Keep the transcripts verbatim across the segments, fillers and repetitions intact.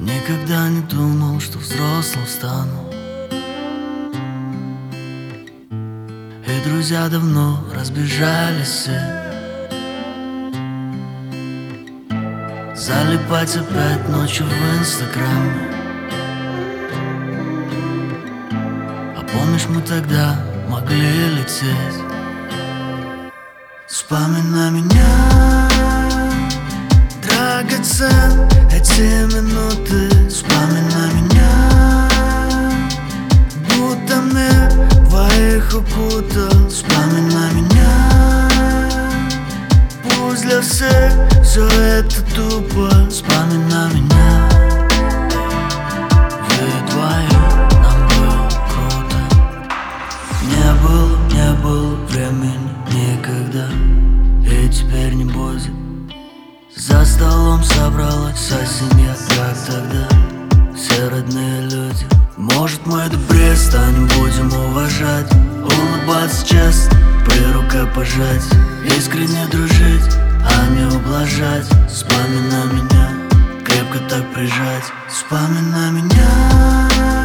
Никогда не думал, что взрослым стану, и друзья давно разбежались все. Залипать опять ночью в инстаграме. А помнишь, мы тогда могли лететь? Вспоминай меня, драгоцен, эти минуты. Вспоминай меня, будто мне двоих укутал. Вспоминай меня, пусть для всех все это тупо. Вспоминай меня, вдвоем нам было круто. Не было, не было времени никогда, и теперь не будет. За столом собралась вся семья, как тогда, все родные люди. Может, мы добрее станем, будем уважать, улыбаться честно, при рукопожатии, искренне дружить, а не ублажать. Вспоминай меня, крепко так прижать. Вспоминай меня,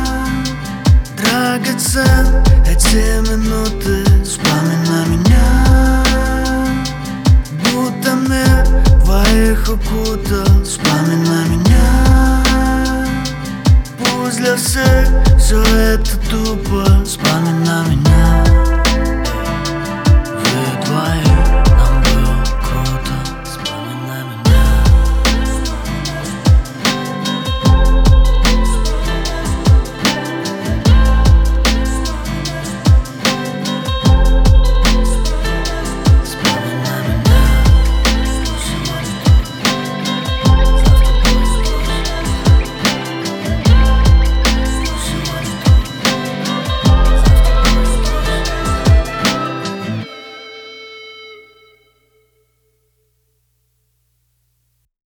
драгоцен, эти минуты. Вспоминай меня, будто мне двоих укутал. Вспоминай меня, пусть для всех все это тупо. Вспоминай меня.